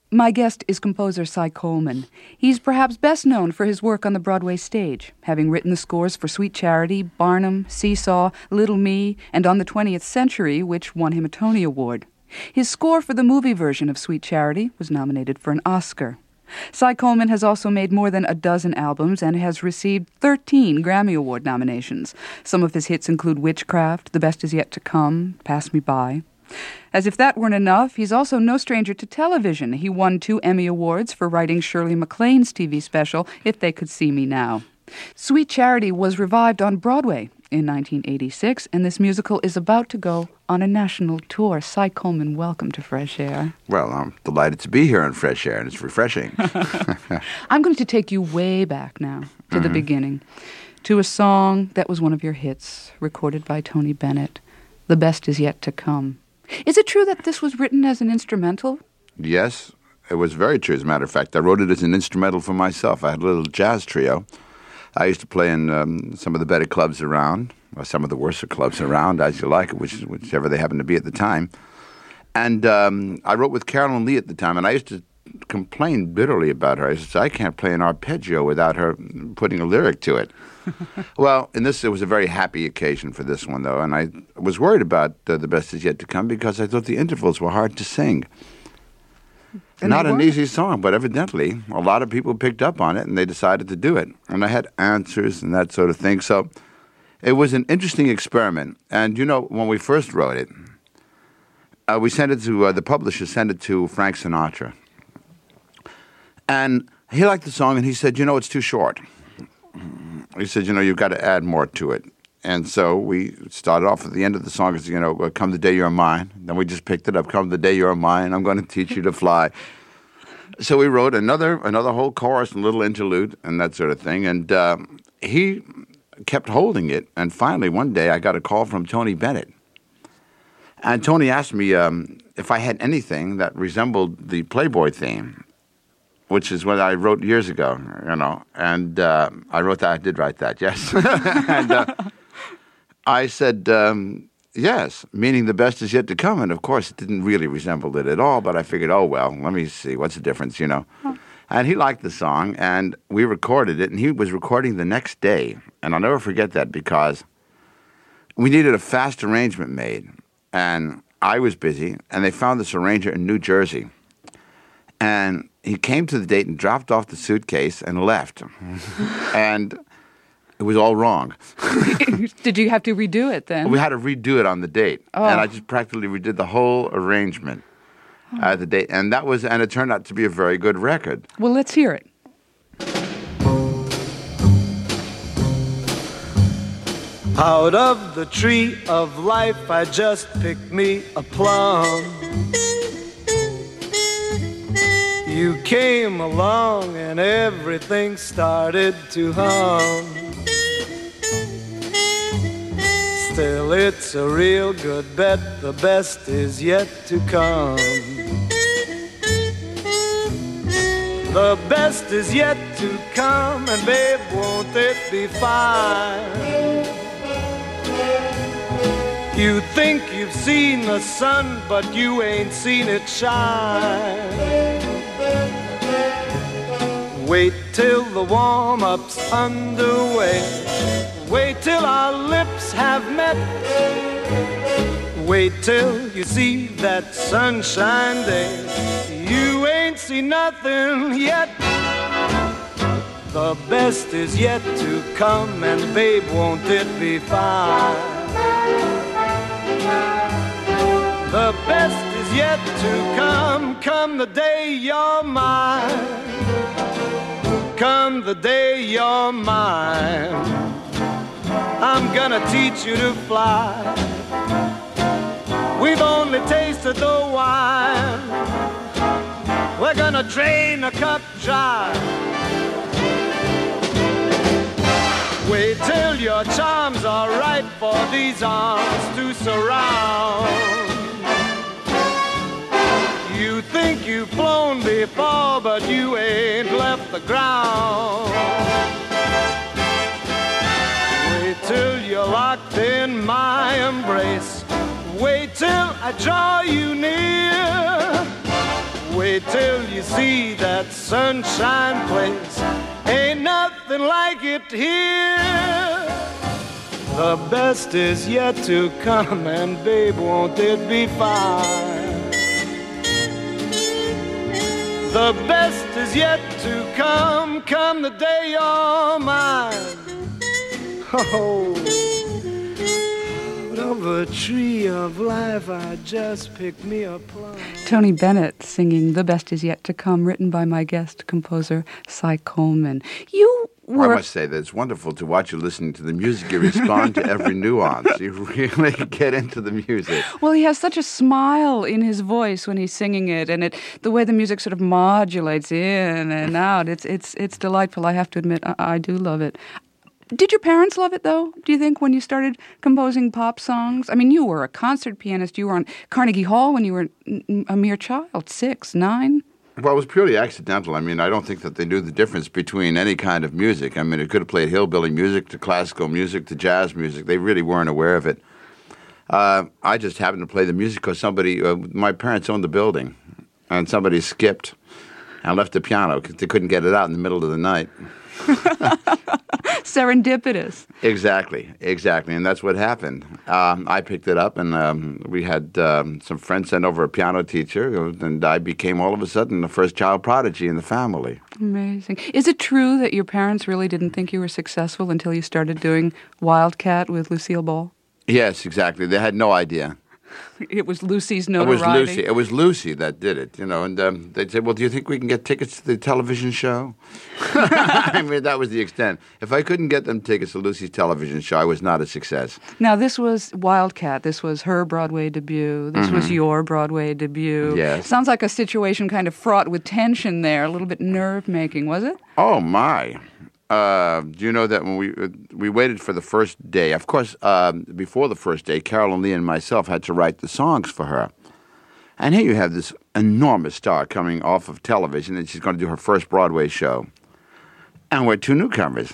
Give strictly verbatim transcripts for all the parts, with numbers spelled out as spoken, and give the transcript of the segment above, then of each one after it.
My guest is composer Cy Coleman. He's perhaps best known for his work on the Broadway stage, having written the scores for Sweet Charity, Barnum, Seesaw, Little Me, and On the twentieth Century, which won him a Tony Award. His score for the movie version of Sweet Charity was nominated for an Oscar. Cy Coleman has also made more than a dozen albums and has received thirteen Grammy Award nominations. Some of his hits include Witchcraft, The Best Is Yet to Come, Pass Me By. As if that weren't enough, he's also no stranger to television. He won two Emmy Awards for writing Shirley MacLaine's T V special, If They Could See Me Now. Sweet Charity was revived on Broadway in nineteen eighty-six, and this musical is about to go on a national tour. Cy Coleman, welcome to Fresh Air. Well, I'm delighted to be here on Fresh Air, and it's refreshing. I'm going to take you way back now, to mm-hmm. the beginning, to a song that was one of your hits, recorded by Tony Bennett, The Best Is Yet to Come. Is it true that this was written as an instrumental? Yes, it was very true. As a matter of fact, I wrote it as an instrumental for myself. I had a little jazz trio. I used to play in um, some of the better clubs around, or some of the worse clubs around, as you like, which, whichever they happened to be at the time. And um, I wrote with Carolyn Lee at the time, and I used to complain bitterly about her. I said, I can't play an arpeggio without her putting a lyric to it. Well, in this, it was a very happy occasion for this one, though, and I was worried about uh, The Best Is Yet to Come because I thought the intervals were hard to sing. And Not an easy song, but evidently a lot of people picked up on it, and they decided to do it. And I had answers and that sort of thing, so it was an interesting experiment. And, you know, when we first wrote it, uh, we sent it to, uh, the publisher sent it to Frank Sinatra. And he liked the song, and he said, you know, it's too short. He said, you know, you've got to add more to it. And so we started off at the end of the song as, you know, come the day you're mine. Then we just picked it up, come the day you're mine, I'm going to teach you to fly. So we wrote another another whole chorus and little interlude and that sort of thing. And uh, he kept holding it. And finally, one day, I got a call from Tony Bennett. And Tony asked me um, if I had anything that resembled the Playboy theme, which is what I wrote years ago, you know. And uh, I wrote that. I did write that, yes. and uh, I said, um, yes, meaning the best is yet to come. And, of course, it didn't really resemble it at all. But I figured, oh, well, let me see. What's the difference, you know? Huh. And he liked the song, and we recorded it. And he was recording the next day. And I'll never forget that because we needed a fast arrangement made. And I was busy, and they found this arranger in New Jersey. And he came to the date and dropped off the suitcase and left. And it was all wrong. Did you have to redo it then? We had to redo it on the date. Oh. And I just practically redid the whole arrangement oh. at the date. And that was, and it turned out to be a very good record. Well, let's hear it. Out of the tree of life, I just picked me a plum. You came along and everything started to hum. Still, it's a real good bet, the best is yet to come. The best is yet to come, and babe, won't it be fine? You think you've seen the sun, but you ain't seen it shine. Wait till the warm-up's underway. Wait till our lips have met. Wait till you see that sunshine day. You ain't seen nothing yet. The best is yet to come, and babe, won't it be fine? The best is yet to come, come the day you're mine. Come the day you're mine. I'm gonna teach you to fly. We've only tasted the wine. We're gonna drain a cup dry. Wait till your charms are right for these arms to surround. You think you've flown before, but you ain't left the ground. Wait till you're locked in my embrace. Wait till I draw you near. wait till you see that sunshine place. Ain't nothing like it here. The best is yet to come, and babe, won't it be fine? The best is yet to come, come the day you're mine. Oh, out of a tree of life I just picked me a plum. Tony Bennett singing The Best Is Yet to Come, written by my guest composer, Cy Coleman. You Well, were... I must say that it's wonderful to watch you listening to the music. You respond to every nuance. You really get into the music. Well, he has such a smile in his voice when he's singing it, and it the way the music sort of modulates in and out. It's it's it's delightful. I have to admit, I, I do love it. Did your parents love it, though, do you think, when you started composing pop songs? I mean, you were a concert pianist. You were on Carnegie Hall when you were a mere child, six, nine. Well, it was purely accidental. I mean, I don't think that they knew the difference between any kind of music. I mean, it could have played hillbilly music to classical music to jazz music. They really weren't aware of it. Uh, I just happened to play the music because somebody, uh, my parents owned the building, and somebody skipped and left the piano because they couldn't get it out in the middle of the night. Serendipitous. Exactly, exactly, and that's what happened. Um, I picked it up, and um, we had um, some friends send over a piano teacher, and I became all of a sudden the first child prodigy in the family. Amazing. Is it true that your parents really didn't think you were successful until you started doing Wildcat with Lucille Ball? Yes, exactly. They had no idea. It was Lucy's It notoriety. was Lucy. It was Lucy that did it, you know. And um, they'd say, "Well, do you think we can get tickets to the television show?" I mean, that was the extent. If I couldn't get them tickets to Lucy's television show, I was not a success. Now, this was Wildcat. This was her Broadway debut. This mm-hmm. was your Broadway debut. Yes. Sounds like a situation kind of fraught with tension there, a little bit nerve-making, was it? Oh, my. Uh, do you know that when we uh, we waited for the first day, of course, um, before the first day, Carolyn Lee and myself had to write the songs for her. And here you have this enormous star coming off of television, and she's going to do her first Broadway show. And we're two newcomers.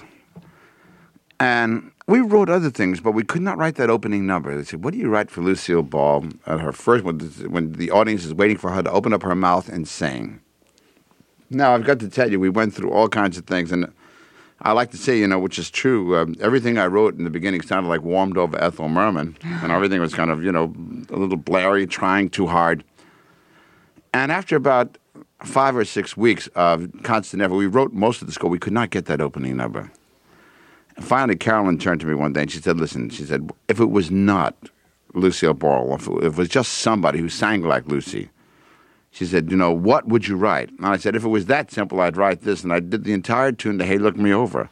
And we wrote other things, but we could not write that opening number. They said, "What do you write for Lucille Ball at her first, when, when the audience is waiting for her to open up her mouth and sing?" Now, I've got to tell you, we went through all kinds of things, and I like to say, you know, which is true, um, everything I wrote in the beginning sounded like Warmed Over Ethel Merman, and everything was kind of, you know, a little blary, trying too hard. And after about five or six weeks of constant effort, we wrote most of the score. We could not get that opening number. And finally, Carolyn turned to me one day and she said, "Listen," she said, "if it was not Lucille Ball, if it was just somebody who sang like Lucy," she said, "you know, what would you write?" And I said, "If it was that simple, I'd write this." And I did the entire tune to "Hey, Look Me Over."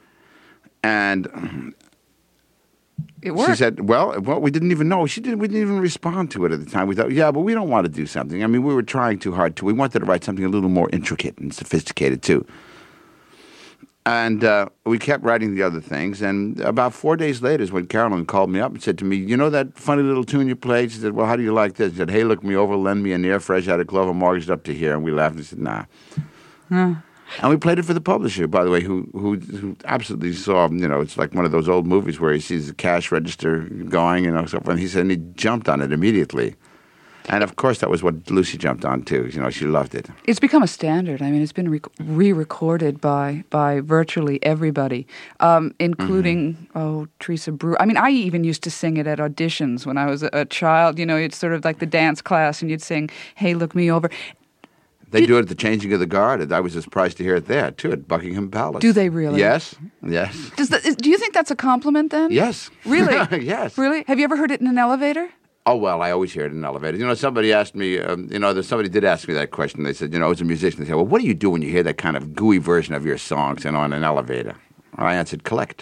And it worked. She said, well, well, we didn't even know. She didn't, we didn't even respond to it at the time. We thought, yeah, but we don't want to do something. I mean, we were trying too hard, too. We wanted to write something a little more intricate and sophisticated, too. And uh, we kept writing the other things. And about four days later is when Carolyn called me up and said to me, "You know that funny little tune you played?" She said, "Well, how do you like this?" She said, "Hey, look me over, lend me an ear, fresh out of Clover mortgaged up to here." And we laughed and said, "Nah." Huh. And we played it for the publisher, by the way, who, who who absolutely saw, you know, it's like one of those old movies where he sees the cash register going, you know, so and he said, and he jumped on it immediately. And, of course, that was what Lucy jumped on, too. You know, she loved it. It's become a standard. I mean, it's been re- re-recorded by by virtually everybody, um, including, mm-hmm. oh, Teresa Brewer. I mean, I even used to sing it at auditions when I was a, a child. You know, it's sort of like the dance class, and you'd sing, "Hey, Look Me Over." They Did, do it at the changing of the guard. I was surprised to hear it there, too, at Buckingham Palace. Do they really? Yes, yes. Does the, do you think that's a compliment, then? Yes. Really? Yes. Really? Have you ever heard it in an elevator? Oh, well, I always hear it in an elevator. You know, somebody asked me, um, you know, somebody did ask me that question. They said, you know, as a musician, they said, well, what do you do when you hear that kind of gooey version of your songs and on an elevator? And I answered, collect.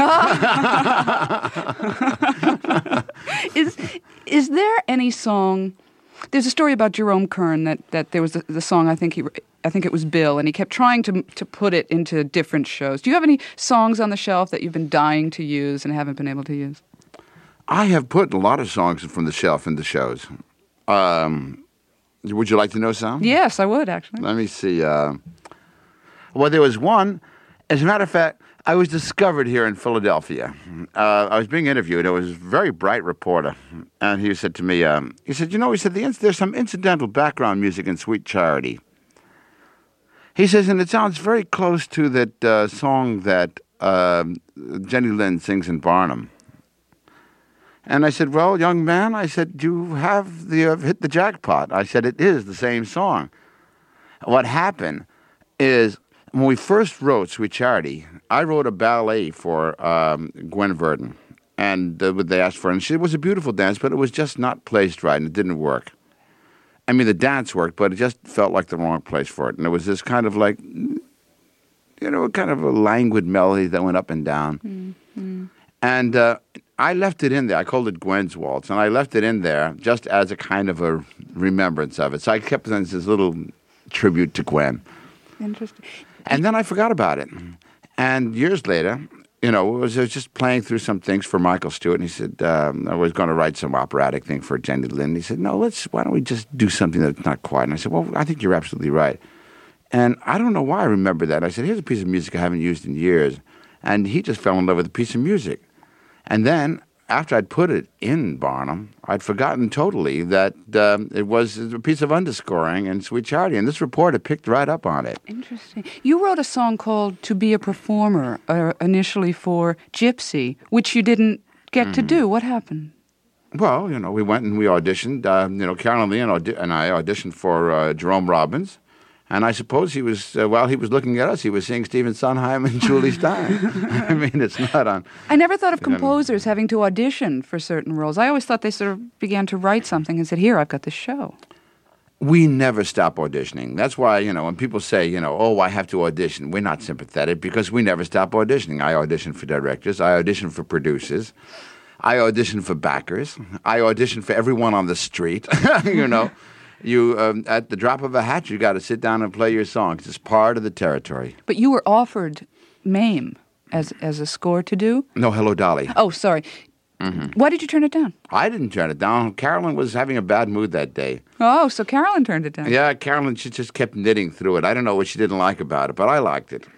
is is there any song? There's a story about Jerome Kern that, that there was the, the song. I think he, I think it was Bill, and he kept trying to to put it into different shows. Do you have any songs on the shelf that you've been dying to use and haven't been able to use? I have put a lot of songs from the shelf into shows. Um, would you like to know some? Yes, I would, actually. Let me see. Uh, well, there was one. As a matter of fact, I was discovered here in Philadelphia. Uh, I was being interviewed. It was a very bright reporter. And he said to me, um, he said, you know, he said, the, there's some incidental background music in Sweet Charity. He says, and it sounds very close to that uh, song that uh, Jenny Lind sings in Barnum. And I said, well, young man, I said, you have the, uh, hit the jackpot. I said, it is the same song. What happened is, when we first wrote Sweet Charity, I wrote a ballet for um, Gwen Verdon, and uh, they asked for it. And she, it was a beautiful dance, but it was just not placed right, and it didn't work. I mean, the dance worked, but it just felt like the wrong place for it. And it was this kind of like, you know, kind of a languid melody that went up and down. Mm-hmm. And uh, I left it in there. I called it Gwen's Waltz, and I left it in there just as a kind of a remembrance of it. So I kept it as this little tribute to Gwen. Interesting. And then I forgot about it. And years later, you know, I was, I was just playing through some things for Michael Stewart, and he said, um, I was going to write some operatic thing for Jenny Lind. He said, no, let's, why don't we just do something that's not quite? And I said, well, I think you're absolutely right. And I don't know why I remember that. I said, here's a piece of music I haven't used in years. And he just fell in love with the piece of music. And then, after I'd put it in Barnum, I'd forgotten totally that um, it was a piece of underscoring in Sweet Charity, and this reporter picked right up on it. Interesting. You wrote a song called To Be a Performer, uh, initially for Gypsy, which you didn't get mm. to do. What happened? Well, you know, we went and we auditioned. Uh, you know, Carolyn Lee and, audi- and I auditioned for uh, Jerome Robbins. And I suppose he was, uh, while he was looking at us, he was seeing Stephen Sondheim and Julie Stein. I mean, it's not on... I never thought of composers having to audition for certain roles. I always thought they sort of began to write something and said, here, I've got this show. We never stop auditioning. That's why, you know, when people say, you know, oh, I have to audition, we're not sympathetic because we never stop auditioning. I audition for directors. I audition for producers. I audition for backers. I audition for everyone on the street, you know. You, um, at the drop of a hat, you got to sit down and play your songs. It's part of the territory. But you were offered Mame as as a score to do? No, Hello, Dolly. Oh, sorry. Mm-hmm. Why did you turn it down? I didn't turn it down. Carolyn was having a bad mood that day. Oh, so Carolyn turned it down. Yeah, Carolyn, she just kept knitting through it. I don't know what she didn't like about it, but I liked it.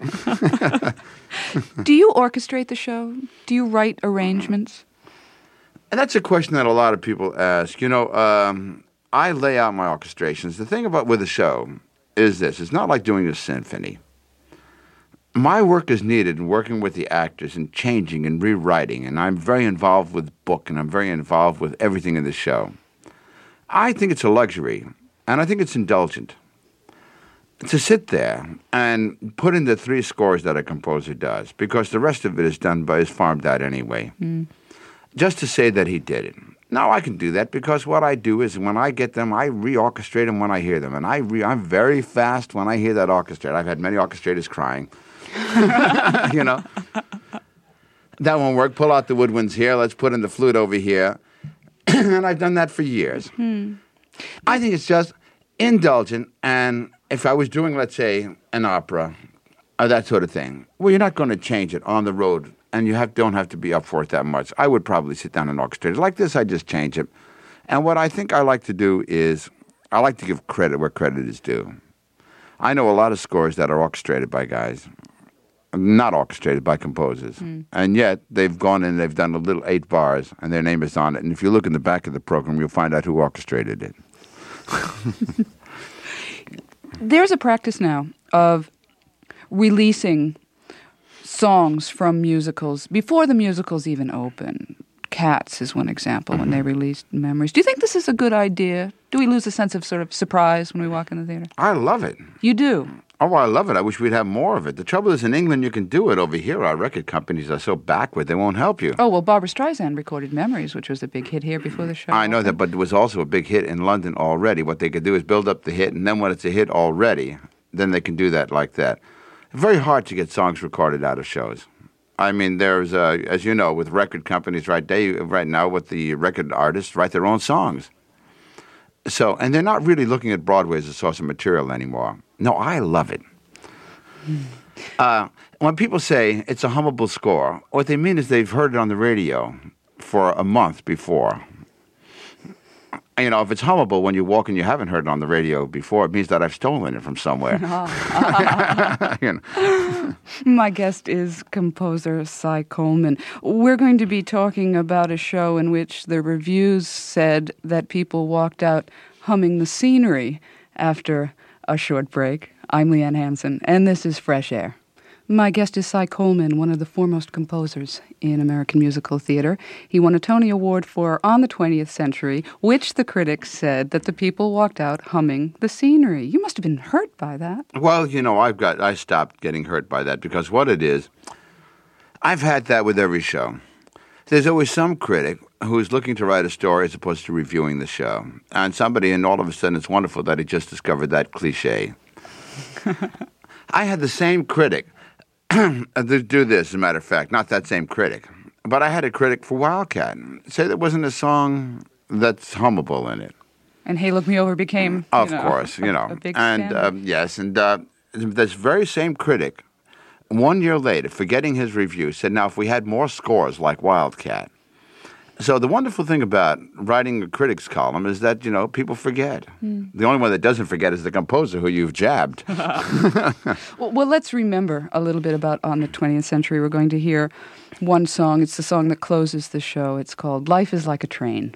Do you orchestrate the show? Do you write arrangements? And that's a question that a lot of people ask. You know, um... I lay out my orchestrations. The thing about with a show is this. It's not like doing a symphony. My work is needed in working with the actors and changing and rewriting, and I'm very involved with book, and I'm very involved with everything in the show. I think it's a luxury, and I think it's indulgent to sit there and put in the three scores that a composer does, because the rest of it is done by his farm dad anyway, mm. just to say that he did it. Now, I can do that because what I do is when I get them, I re-orchestrate them when I hear them. And I re- I'm very fast when I hear that orchestrate. I've had many orchestrators crying. You know? That won't work. Pull out the woodwinds here. Let's put in the flute over here. And I've done that for years. Hmm. I think it's just indulgent. And if I was doing, let's say, an opera or that sort of thing, well, you're not going to change it on the road. And you have, don't have to be up for it that much. I would probably sit down and orchestrate it. Like this, I just change it. And what I think I like to do is, I like to give credit where credit is due. I know a lot of scores that are orchestrated by guys, not orchestrated by composers. Mm. And yet, they've gone in and they've done a little eight bars, and their name is on it. And if you look in the back of the program, you'll find out who orchestrated it. There's a practice now of releasing songs from musicals before the musicals even open. Cats is one example, mm-hmm. when they released Memories. Do you think this is a good idea? Do we lose a sense of sort of surprise when we walk in the theater? I love it. You do? Oh, I love it. I wish we'd have more of it. The trouble is, in England, you can do it. Over here, our record companies are so backward, they won't help you. Oh, well, Barbra Streisand recorded Memories, which was a big hit here before the show. I know that, but it was also a big hit in London already. What they could do is build up the hit, and then when it's a hit already, then they can do that like that. Very hard to get songs recorded out of shows. I mean, there's, uh, as you know, with record companies right, they, right now, with the record artists write their own songs. So, and they're not really looking at Broadway as a source of material anymore. No, I love it. Uh, when people say it's a hummable score, what they mean is they've heard it on the radio for a month before. You know, if it's hummable when you walk and you haven't heard it on the radio before, it means that I've stolen it from somewhere. You know. My guest is composer Cy Coleman. We're going to be talking about a show in which the reviews said that people walked out humming the scenery after a short break. I'm Leanne Hansen, and this is Fresh Air. My guest is Cy Coleman, one of the foremost composers in American musical theater. He won a Tony Award for On the twentieth Century, which the critics said that the people walked out humming the scenery. You must have been hurt by that. Well, you know, I've got I stopped getting hurt by that because what it is, I've had that with every show. There's always some critic who's looking to write a story as opposed to reviewing the show. And somebody, and all of a sudden it's wonderful that he just discovered that cliche. I had the same critic do this, as a matter of fact, not that same critic. But I had a critic for Wildcat say there wasn't a song that's hummable in it. And Hey Look Me Over became, Of you know, course, you know. a big and scandal. uh, yes, and uh, this very same critic, one year later, forgetting his review, said, now if we had more scores like Wildcat. So the wonderful thing about writing a critic's column is that, you know, people forget. Mm. The only one that doesn't forget is the composer who you've jabbed. well, well, let's remember a little bit about On the twentieth Century. We're going to hear one song. It's the song that closes the show. It's called Life is Like a Train.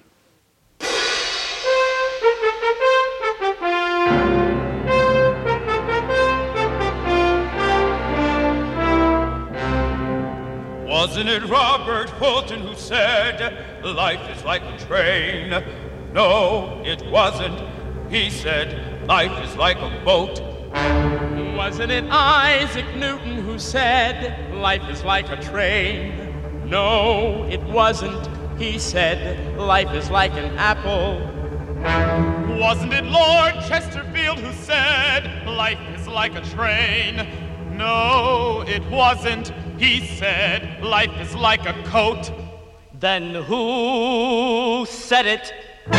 Wasn't it Robert Fulton who said, life is like a train? No, it wasn't. He said, life is like a boat. Wasn't it Isaac Newton who said, life is like a train? No, it wasn't. He said, life is like an apple. Wasn't it Lord Chesterfield who said, life is like a train? No, it wasn't. He said, life is like a coat. Then who said it?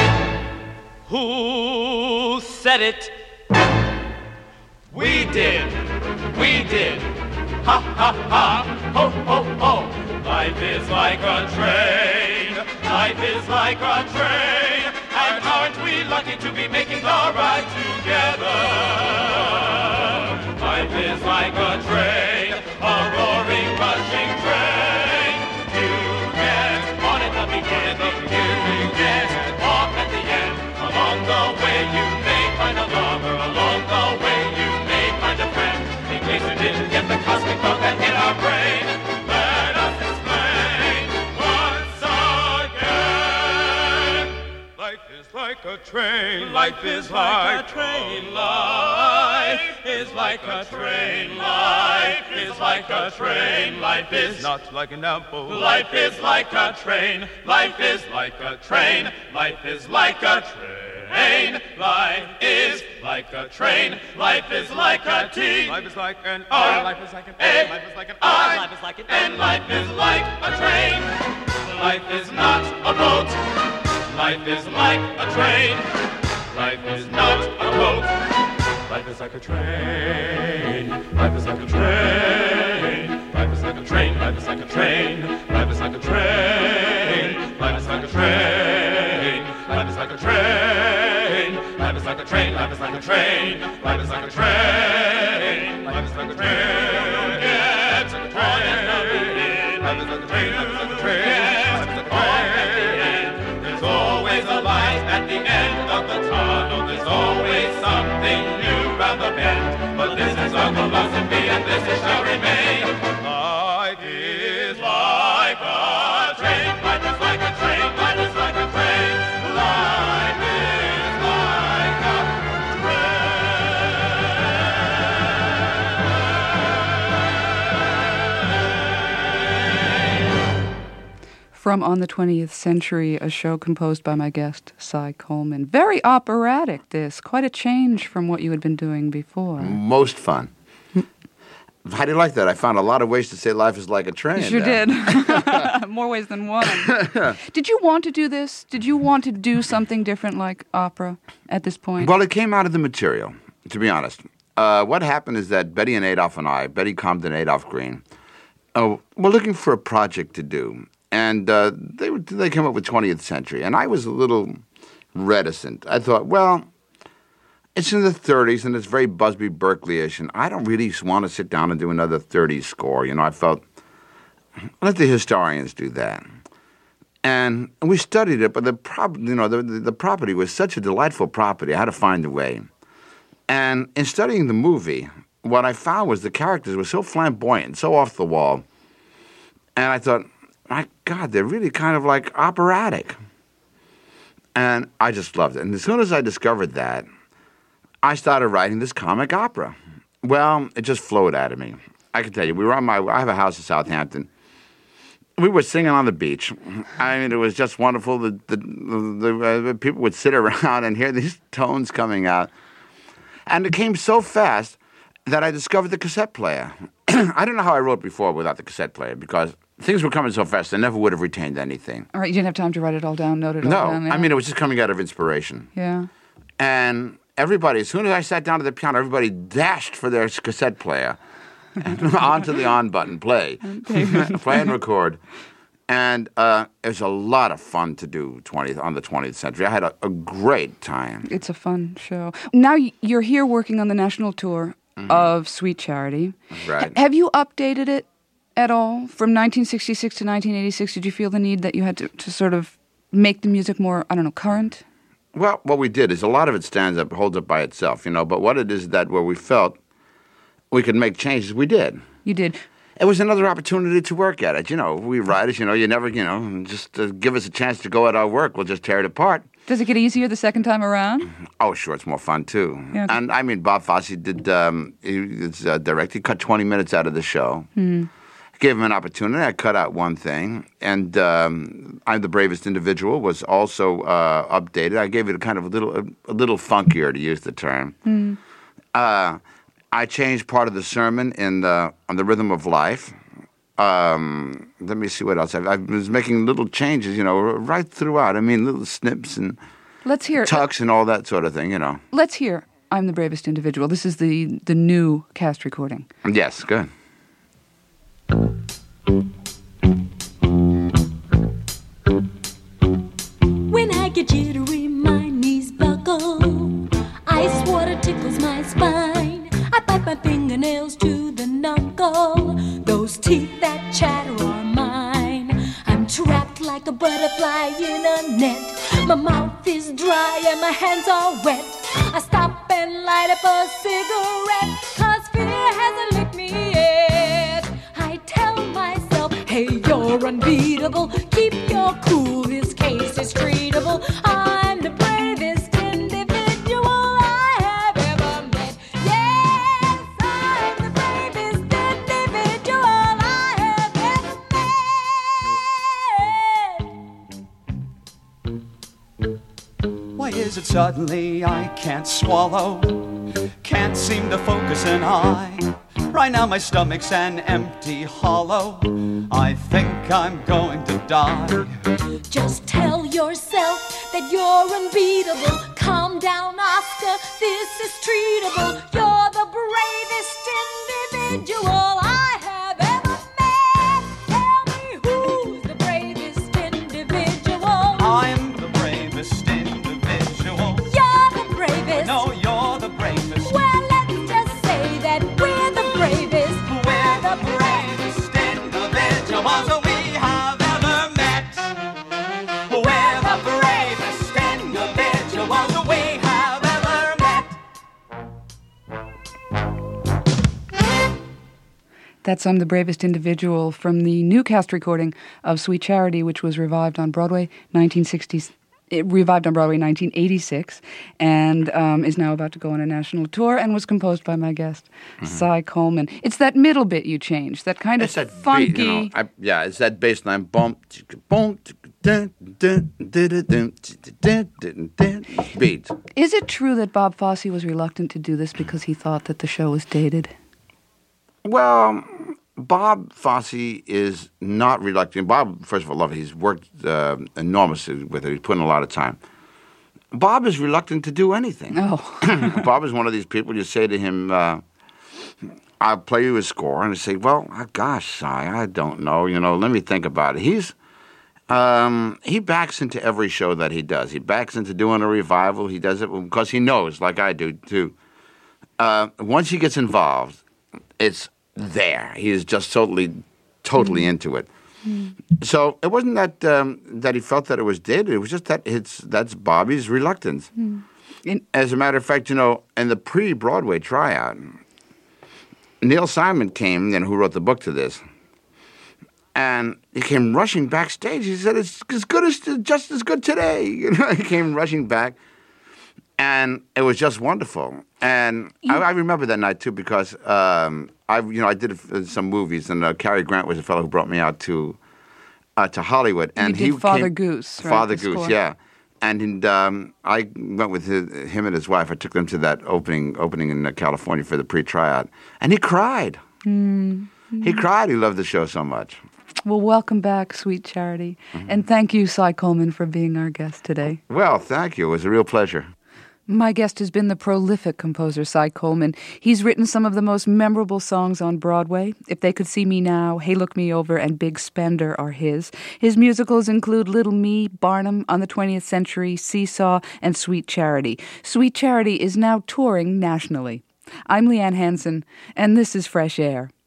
Who said it? We did. We did. Ha, ha, ha. Ho, ho, ho. Life is like a train. Life is like a train. And aren't we lucky to be making the ride together? Life is like a train, a roaring, rushing train. You get on at the beginning, you get off at the end. Along the way you may find a lover, along the way you may find a friend. In case you didn't get the cosmic bug that hit our brain, let us explain once again. Life is like a train, life is like a train, life is like a train, life is like a train, life is not like an apple. Life is like a train, life is like a train, life is like a train, life is like a train, life is like a T, life is like an R, life is like an A, life is like an I, life is like an N, life is like a train. Life is not a boat, life is like a train, life is not a boat. Life is like a train, life is like a train, life is like a train, life is like a train, life is like a train, life is like a train, life is like a train, life is like a train, life is like a train, life is like a train, life is like a train, get to the train, life is like a train, life is like a train, life is like a train. There's always a light at the end of the tunnel, there's always something new round the bend, but this is our philosophy and this is shall remain. Life is like a train, life is like a train, life is like a train, life is like a train. From On the twentieth Century, a show composed by my guest, Cy Coleman. Very operatic, this. Quite a change from what you had been doing before. Most fun. How do you like that? I found a lot of ways to say life is like a train. You sure did. More ways than one. Did you want to do this? Did you want to do something different like opera at this point? Well, it came out of the material, to be honest. Uh, what happened is that Betty and Adolph and I, Betty Comden, Adolph Green, uh, were looking for a project to do. And uh, they were, they came up with twentieth Century. And I was a little reticent. I thought, well, it's in the thirties and it's very Busby Berkeley-ish, and I don't really want to sit down and do another thirties score. You know, I felt, let the historians do that. And we studied it, but the prop, you know, the, the the property was such a delightful property. I had to find a way. And in studying the movie, what I found was the characters were so flamboyant, so off the wall. And I thought, my God, they're really kind of like operatic. And I just loved it. And as soon as I discovered that, I started writing this comic opera. Well, it just flowed out of me. I can tell you, we were on my, I have a house in Southampton. We were singing on the beach. I mean, it was just wonderful. The, the, the, the people would sit around and hear these tones coming out. And it came so fast that I discovered the cassette player. I don't know how I wrote before without the cassette player, because things were coming so fast, I never would have retained anything. All right, you didn't have time to write it all down, note it all no, down? No, I mean, it was just coming out of inspiration. Yeah. And everybody, as soon as I sat down to the piano, everybody dashed for their cassette player. And onto the on button, play. Play and record. And uh, it was a lot of fun to do twentieth on the twentieth century. I had a, a great time. It's a fun show. Now you're here working on the national tour mm-hmm. of Sweet Charity. Right. H- have you updated it at all? From nineteen sixty-six to nineteen eighty-six, did you feel the need that you had to, to sort of make the music more, I don't know, current? Well, what we did is a lot of it stands up, holds up by itself, you know. But what it is that where we felt we could make changes, we did. You did. It was another opportunity to work at it. You know, we writers, you know, you never, you know, just uh, give us a chance to go at our work. We'll just tear it apart. Does it get easier the second time around? Oh, sure, it's more fun, too. Yeah. And, I mean, Bob Fosse did, um, he was uh, direct. He cut twenty minutes out of the show. Mm. Gave him an opportunity. I cut out one thing. And um, I'm the Bravest Individual was also uh, updated. I gave it a kind of a little, a, a little funkier, to use the term. Mm. Uh, I changed part of the sermon in the, on the Rhythm of Life. Um, let me see what else. I, I was making little changes, you know, right throughout. I mean, little snips and Let's hear tucks and all that sort of thing, you know. Let's hear I'm the Bravest Individual. This is the, the new cast recording. Yes, good. When I get jittery, my knees buckle. Ice water tickles my spine. I bite my fingernails to the knuckle. Those teeth that chatter are mine. I'm trapped like a butterfly in a net. My mouth is dry and my hands are wet. I stop and light up a cigarette, 'cause fear hasn't licked me yet. I tell myself, hey, you're unbeatable. Keep your cool, this case is treatable. I'm the bravest individual I have ever met. Yes, I'm the bravest individual I have ever met. Why is it suddenly I can't swallow? Can't seem to focus an eye. Right now my stomach's an empty hollow. I think I'm going to die. Just tell yourself that you're unbeatable. Calm down, Oscar, this is treatable. You're the bravest individual I have ever met. Tell me who's the bravest individual. I'm the bravest individual. You're the bravest. No, you're the bravest. Well, let's just say that we're the bravest. We're the bravest individuals we have ever met. We're the bravest individuals we have ever met. That's I'm the Bravest Individual from the new cast recording of Sweet Charity, which was revived on Broadway nineteen sixties. It revived on Broadway in nineteen eighty-six and um, is now about to go on a national tour and was composed by my guest, mm-hmm. Cy Coleman. It's that middle bit you changed, that kind it's of that funky... Beat, you know, I, yeah, it's that bass line. Boom, boom, dun, dun, dun, dun, dun, dun, dun, beat. Is it true that Bob Fosse was reluctant to do this because he thought that the show was dated? Well, Bob Fosse is not reluctant. Bob, first of all, love it. He's worked uh, enormously with it. He's put in a lot of time. Bob is reluctant to do anything. Oh. Bob is one of these people, you say to him, uh, I'll play you a score, and I say, well, gosh, Cy, I don't know. You know, let me think about it. He's Um, he backs into every show that he does. He backs into doing a revival. He does it because he knows, like I do too. Uh, once he gets involved, it's there. He is just totally, totally mm. into it. Mm. So it wasn't that um, that he felt that it was dead. It was just that it's that's Bobby's reluctance. Mm. In- As a matter of fact, you know, in the pre-Broadway tryout, Neil Simon came, and who wrote the book to this, and he came rushing backstage. He said, "It's as good as just as good today." You know, he came rushing back, and it was just wonderful. And I, I remember that night too because um, I, you know, I did some movies, and uh, Cary Grant was the fellow who brought me out to uh, to Hollywood. And you did he Father came, Goose, right? Father The Goose, score. yeah. And um, I went with his, him and his wife. I took them to that opening opening in uh, California for the pre-tryout, and he cried. Mm-hmm. He cried. He loved the show so much. Well, welcome back, Sweet Charity, mm-hmm. and thank you, Cy Coleman, for being our guest today. Well, thank you. It was a real pleasure. My guest has been the prolific composer Cy Coleman. He's written some of the most memorable songs on Broadway. If They Could See Me Now, Hey Look Me Over, and Big Spender are his. His musicals include Little Me, Barnum, On the twentieth Century, Seesaw, and Sweet Charity. Sweet Charity is now touring nationally. I'm Leanne Hansen, and this is Fresh Air.